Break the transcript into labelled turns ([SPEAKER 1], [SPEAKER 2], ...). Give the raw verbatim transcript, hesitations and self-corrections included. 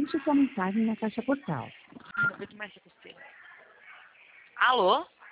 [SPEAKER 1] Deixe sua mensagem na caixa postal.
[SPEAKER 2] Não aguento mais essa coceira. Alô?